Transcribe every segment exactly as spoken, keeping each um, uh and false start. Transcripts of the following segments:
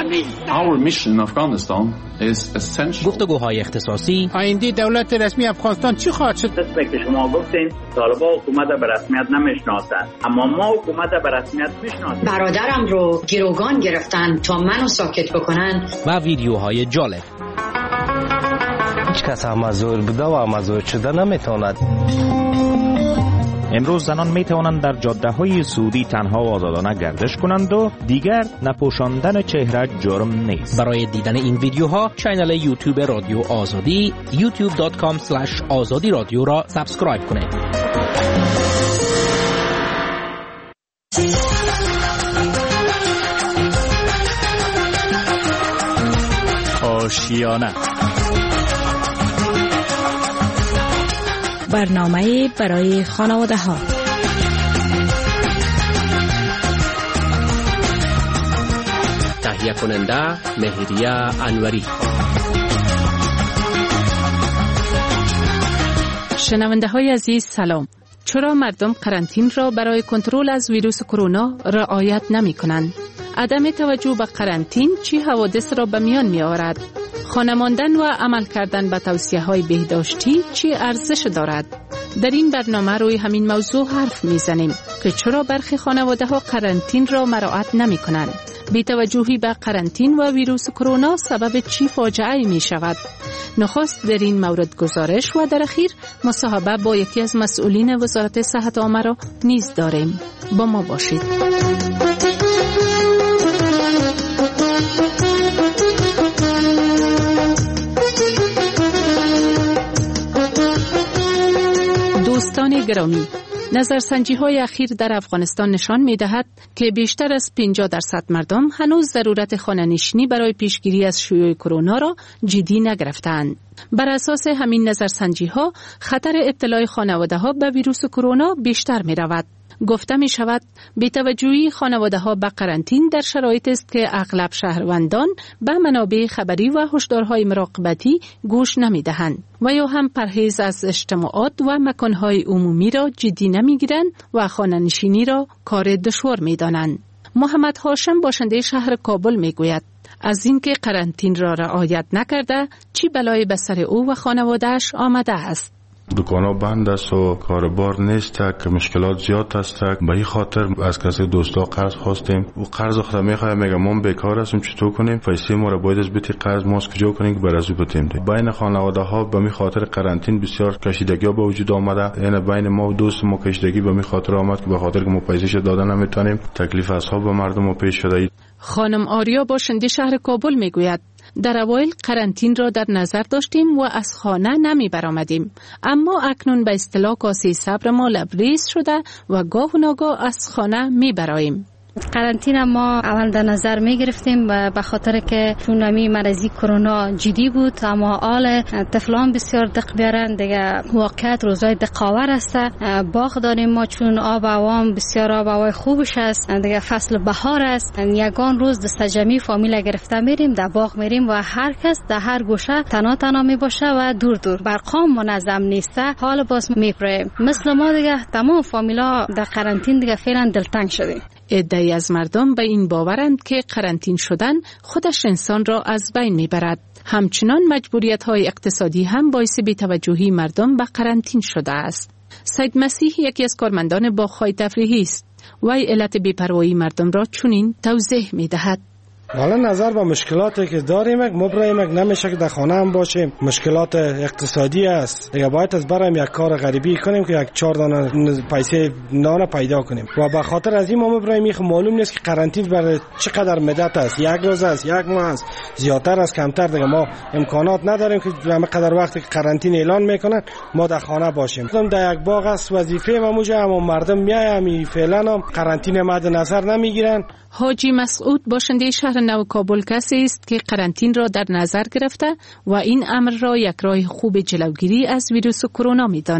Our mission in Afghanistan is essential. گفتگوهای اختصاصی. آینده دولت رسمی افغانستان چی خواهد شد؟ مثل که شما گفتین طالبان حکومت به رسمیت نمیشناسند، اما ما حکومت به رسمیت میشناسیم. برادرم رو گروگان گرفتن تا منو ساکت بکنن. و ویدیوهای جالب. هیچ کس امازور بوده و امازور شده نمیتواند. امروز زنان می توانند در جاده های سعودی تنها و آزادانه گردش کنند و دیگر نپوشاندن چهره جرم نیست. برای دیدن این ویدیوها کانال یوتیوب رادیو آزادی یوتیوب دات کام اسلش آزادی رادیو را سابسکرایب کنید. آشیانه برنامه برای خانواده ها. تهیه کننده مهریه انوری. شنونده های عزیز سلام. چرا مردم قرنطینه را برای کنترل از ویروس کرونا رعایت نمی کنند؟ عدم توجه به قرنطینه چی حوادث را به میان می آورد؟ خانه ماندن و عمل کردن به توصیه های بهداشتی چی ارزش دارد؟ در این برنامه روی همین موضوع حرف میزنیم که چرا برخی خانواده ها قرنطینه را مراعات نمی کنند. بی توجهی به قرنطینه و ویروس کرونا سبب چی فاجعه می شود؟ نخست در این مورد گزارش و در اخیر مصاحبه با یکی از مسئولین وزارت صحت عامه را نیز داریم. با ما باشید. دوستان گرامی، نظرسنجی های اخیر در افغانستان نشان می دهد که بیشتر از پنجاه درصد مردم هنوز ضرورت خانه‌نشینی برای پیشگیری از شیوع کرونا را جدی نگرفتند. بر اساس همین نظرسنجی ها خطر ابتلای خانواده ها به ویروس کرونا بیشتر می رود. گفته می شود بی‌توجهی خانواده ها به قرنطینه در شرایطی است که اغلب شهروندان به منابع خبری و هشدارهای مراقبتی گوش نمی دهند و یا هم پرهیز از اجتماعات و مکانهای عمومی را جدی نمی گیرند و خانه نشینی را کار دشوار می دانند. محمد هاشم باشنده شهر کابل می گوید از اینکه قرنطینه را رعایت نکرده چی بلای به سر او و خانواده‌اش آمده است. دکانا بند است و کاربار نیست که مشکلات زیاد است. به این خاطر از کسی دوستا قرض خواستیم و قرض خود میخوایم، میگم ما بیکار هستیم چطور کنیم، پیسه ما را باید از بیت قرض ما کجا کنیم که بر از او بتیم. بین خانواده ها به می خاطر قرنطینه بسیار کشیدگی به وجود آمده. یعنی بین ما و دوست ما کشیدگی به می خاطر آمد که به خاطر که ما پیسه دادن نمیتونیم، تکلیف اصحاب به مردم پیش شده. خانم آریا باشنده شهر کابل میگوید در اوایل قرنطینه را در نظر داشتیم و از خانه نمی برآمدیم، اما اکنون به اصطلاح کاسه صبر ما لبریز شده و گاه و ناگاه از خانه می برآییم. قرنطینه ما اول در نظر می گرفتیم به خاطر که چون امی مرضی کرونا جدی بود، اما آل طفلان بسیار دق بیارن دیگه. واقعیت روزای دقاور است. باغ داریم ما، چون آب هوا بسیار آب هوای خوبش است دیگه، فصل بهار است. یگان روز دست جمعی فامیل گرفته میریم در باغ میریم و هر کس در هر گوشه تنها تنها می باشه و دور دور. برقام منظم نیست، حال باز میپریم مثل ما دیگه. تمام فامیلا در قرنطینه دیگه فعلا دلتنگ شدیم. عده‌ای از مردم به این باورند که قرنطینه شدن خودش انسان را از بین میبرد. همچنان مجبوریت‌های اقتصادی هم باعث بی‌توجهی مردم به قرنطینه شده است. سید مسیح یکی از کارمندان باغ‌های تفریحی است. وی علت بی‌پروایی مردم را چنین توضیح می‌دهد. حالا نظر به مشکلاتی که داریم ما برایم نمیشه که در خانه هم باشیم. مشکلات اقتصادی است دیگه، باید از برایم یک کار غریبی کنیم که یک چهار دانه پیسه نان پیدا کنیم و به خاطر از این ما برایم میخ معلوم نیست که قرنطینه برای چقدر مدت است، یک روز است، یک ماه است، زیادتر است، کمتر دیگه. ما امکانات نداریم که همه قدر وقتی که قرنطینه اعلان میکنن ما در خانه باشیم. در یک باغ است وظیفه ما موجه، اما مردم میایم فعلا هم قرنطینه مد نظر نمیگیرن. حاجی مسعود باشنده شهر نو کابل کسی است که قرنطینه را در نظر گرفته و این امر را یک راه خوب جلوگیری از ویروس کرونا می‌داند.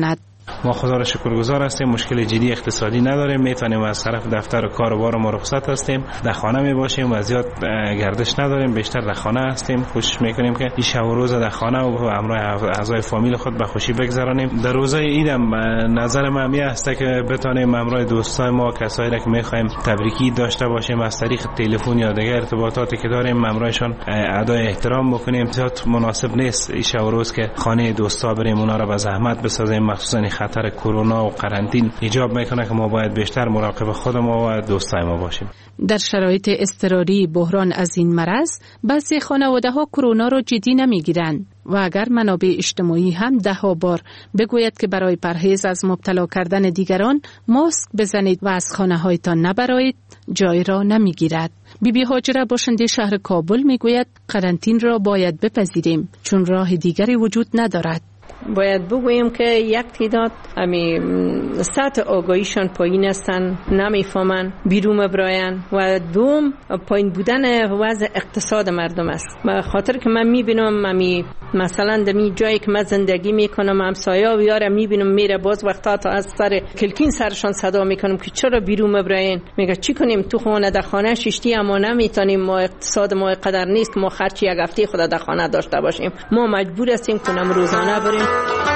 ما خدا را شکرگزار هستیم، مشکل جدی اقتصادی نداریم، میتونیم از طرف دفتر و کار و بار ما رخصت هستیم، در خانه می باشیم و زیاد گردش نداریم، بیشتر در خانه هستیم. خوش میکنیم که این شب و روز در خانه و همراه اعضای فامیل خود به خوشی بگذرانیم. در روزهای عید هم نظر من می است که بتونیم همراه دوستای ما کسایی را که میخوایم تبریکی داشته باشیم از طریق تلفن یا دیگر ارتباطاتی که داریم همراهشان ادای احترام بکنیم. زیاد مناسب نیست این شب و روز که خانه دوستا بریم اونا را به زحمت بسازیم، مخصوصا خطر کرونا و قرنطینه ایجاب میکنه که ما باید بیشتر مراقب خود ما و دوستای ما باشیم. در شرایط اضطراری بحران از این مرض بعضی خانواده‌ها کرونا را جدی نمیگیرند و اگر منابع اجتماعی هم ده ها بار بگوید که برای پرهیز از مبتلا کردن دیگران ماسک بزنید و از خانه‌هایتان نبرایید، جای را نمیگیرد. بی بی هاجره باشنده شهر کابل میگوید قرنطینه را باید بپذیریم چون راه دیگری وجود ندارد. باید بگوییم که یک تعداد امی سطح آگاهیشان پایین هستن، نمیفهمن بیرون براین و دوم پایین بودن وضع اقتصاد مردم است. به خاطر که من میبینم امی مثلا در می جایی که من زندگی میکنم همسایه و یارم میبینم میره باز وقتا تا از سر کلکین سرشان صدا میکنم که چرا بیرون براین، میگه چی کنیم تو خونه در خانه شیشتی اما نمیتونیم، ما اقتصاد ما قدر نیست که ما خرچی یک هفته خود در خانه داشته باشیم، ما مجبور هستیم کنم روزانه بریم.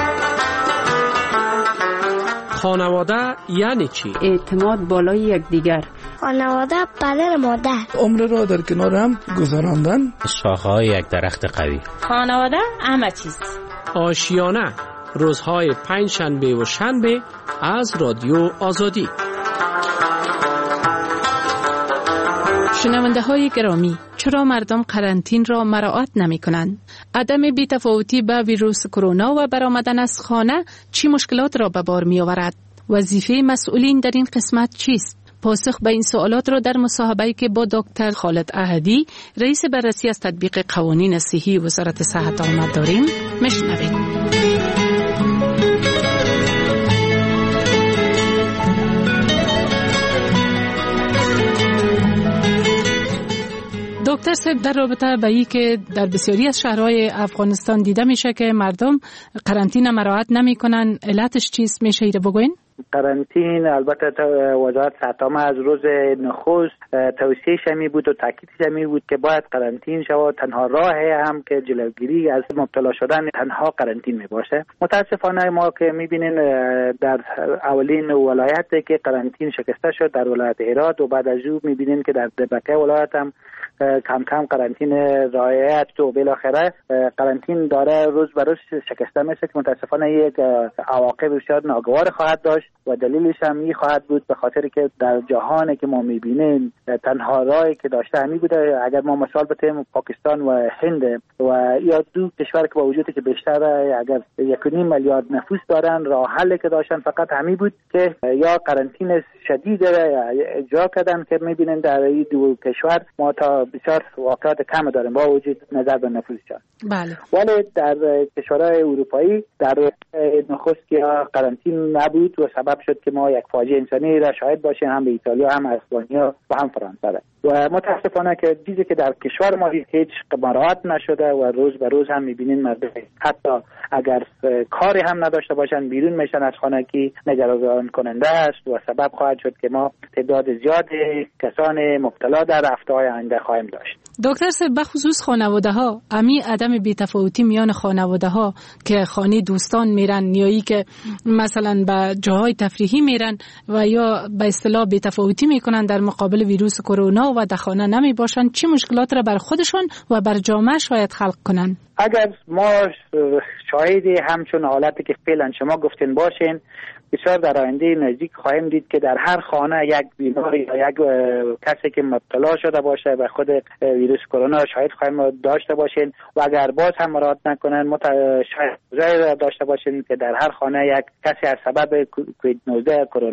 خانواده یعنی چی؟ اعتماد بالای یکدیگر. خانواده پدر مادر. عمر را در کنار هم گذراندن. شاخه‌های یک درخت قوی. خانواده همه چیز. آشیانه روزهای پنج شنبه و شنبه از رادیو آزادی. شنونده های گرامی، چرا مردم قرنطینه را مراعات نمی کنند؟ عدم بی‌تفاوتی با ویروس کرونا و برآمدن از خانه چی مشکلات را به بار می آورد؟ وظیفه مسئولین در این قسمت چیست؟ پاسخ به این سوالات را در مصاحبه‌ای که با دکتر خالد احدی، رئیس بررسی از تطبیق قوانین صحی وزارت صحت آمد داریم میشنوید. دکتر صاحب، در رابطه با این که در بسیاری از شهرهای افغانستان دیده میشه که مردم قرنطینه مراعات نمیکنن، علتش چیست؟ میشه ایره بگوین؟ قرنطینه البته وزارت صحت عامه از روز نخست توصیه‌اش می بود و تاکیدش می بود که باید قرنطینه شود. تنها راه هم که جلوگیری از مبتلا شدن تنها قرنطینه می باشه. متاسفانه ما که می بینین در اولین ولایتی که قرنطینه شکسته شد در ولایت هرات و بعد از او می بینین که در دبکه ولایت هم کم کم قرنطینه رعایت و بالاخره قرنطینه داره روز به روز شکسته میشه که متاسفانه یک عواقب بسیار ناگوار خواهد داشت و دلیلش هم این خواهد بود به خاطر که در جهانی که ما میبینیم تنها راهی که داشته همین بوده. اگر ما مثال بزنیم پاکستان و هند و یا دو کشور که با وجودی که بیشتر اگر یک و نیم میلیارد نفوس دارن، راه حلی که داشتن فقط همین بود که یا قرنطینه شدید اجرا کردن که میبینیم در این دو کشور ما تا بسیار واقعات کم داریم با وجود نظر به نفوسشان. بله. ولی در کشورهای اروپایی در نخست که قرنطینه نبود و سبب شد که ما یک فاجعه انسانی را شاهد باشیم، هم به ایتالیا هم اسپانیا و هم فرانسه. و متاسفانه که چیزی که در کشور ما هیچ مراعات نشده و روز به روز هم میبینین مردم حتی اگر کاری هم نداشته باشن بیرون میشن از خانگی، نگران کننده است و سبب خواهد شد که ما تعداد زیاد کسان مبتلا در هفته‌های آینده خواهیم داشت. دکتر صاحب، بخصوص خانواده ها، امی عدم بی‌تفاوتی میان خانواده ها که خانه دوستان میرن یا ای که مثلا به جاهای تفریحی میرن و یا به اصطلاح بی‌تفاوتی میکنن در مقابل ویروس کرونا و در خانه نمی باشن، چه مشکلات را بر خودشان و بر جامعه شاید خلق کنن؟ اگر ما شاهدی همچون حالتی که فعلا شما گفتین باشین، بسیار در آینده نزدیک خواهیم دید که در هر خانه یک بیماری یا یک کسی که مبتلا شده باشه به خود ویروس کرونا شاید خواهیم داشته باشین و اگر باز هم مراعات نکنن شاید داشته باشین که در هر خانه یک کسی از سبب کووید نوزده کرونا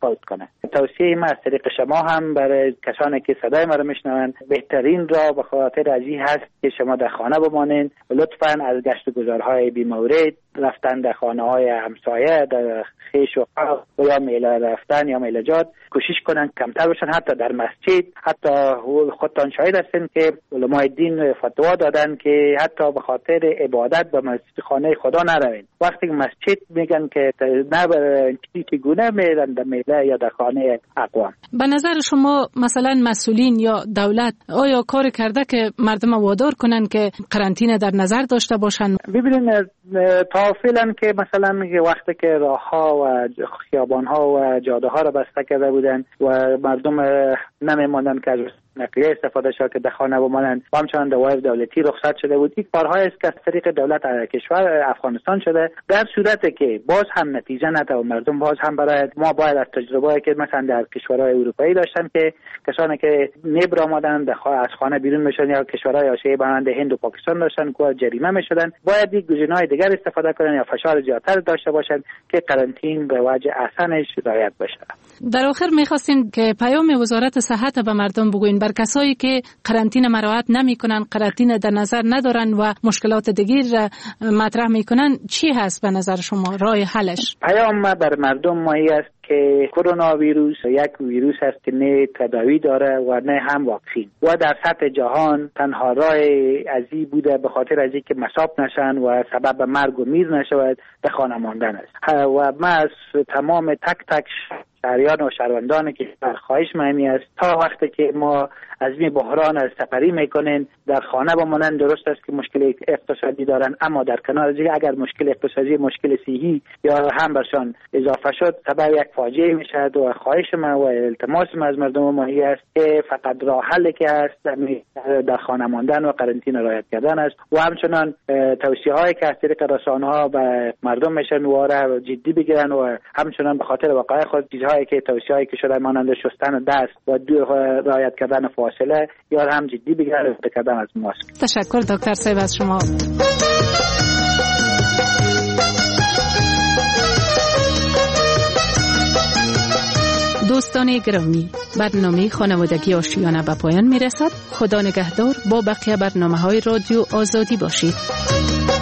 فوت کنه. توصیه ما از طریق شما هم برای کسانی که صدای ما رو میشنوند، بهترین راه به خاطر از این هست که شما در خانه بمانین و لطفاً از گشت و گذارهای بی‌مورد، رفتن در خانه های همسایه، در خیش و خاک و یا میله رفتن یا میله‌جات کوشش کنن کمتر باشن. حتی در مسجد، حتی خودتان شاهد هستین که علمای دین فتوا دادن که حتی به خاطر عبادت به مسجد خانه خدا نروین. وقتی که مسجد میگن که نه برای چگونه میرن در میله یا در خانه اقوام. به نظر شما مثلا مسئولین یا دولت آیا کار کرده که مردم وادار کنن که قرنطینه در نظر داشته باشن؟ ببینید تا فعلا که مثلا وقتی که راهها و خیابانها و جاده ها را بسته کرده بودن و مردم نمیماندن که از نقلیه استفاده شد که در خانه بمانند و همچنان دوائر دولتی رخصت شده بود، این کارهایی است که از طریق دولت کشور افغانستان شده. در صورتی که باز هم نتیجه نده و مردم باز هم برای ما باید از تجربه‌ای که مثلا در کشورهای اروپایی داشتن که کسانی که نبر آمدن از خانه بیرون میشدن یا کشورهای حاشیه مانند هند و پاکستان داشتن که جریمه میشدن، باید یک گزینه‌های دیگر استفاده کنن یا فشار زیادتر داشته باشن که قرنطین به وجه احسنش رعایت بشه. در آخر می‌خواستیم که پیام وزارت صحت به مردم بگوین بر کسایی که قرنطینه مراعات نمی‌کنن، قرنطینه در نظر ندارن و مشکلات دیگر مطرح می‌کنن، چی هست به نظر شما راه حلش؟ پیام ما بر مردم مایی است که کرونا ویروس یک ویروس است که نه تداوی داره و نه هم واکسین و در سطح جهان تنها راه ازی بوده به خاطر از اینکه مصاب نشن و سبب مرگ و میر نشود به خانه ماندن است. و ما از تمام تک تک شهریان و شهروندان که خواهش مهمی است تا وقتی که ما از این بحران از سپری میکنین در خانه بمانند. درست است که مشکل اقتصادی دارن، اما در کنار از اگر مشکل اقتصادی مشکل صحی یا هم برشان اضافه شد سبب یک فاجعه میشد و خواهش ما و التماس ما از مردم ماهی است که فقط راه حلی که است در خانه ماندن و قرنطینه رعایت کردن است و همچنان توصیه هایی که از طریق رسانه ها به مردم میشن و جدی بگیرن و همچنان به خاطر وقایع خود چیزهایی که توصیه هایی که شده مانند شستن دست و دو رعایت کردن فاصله یا هم جدی بگیرن استفاده کردن از ماسک. تشکر دکتر صاحب از شما. دوستان گرامی، برنامه خانوادگی آشیانه به پایان میرسد. خدا نگهدار. با بقیه برنامه‌های رادیو آزادی باشید.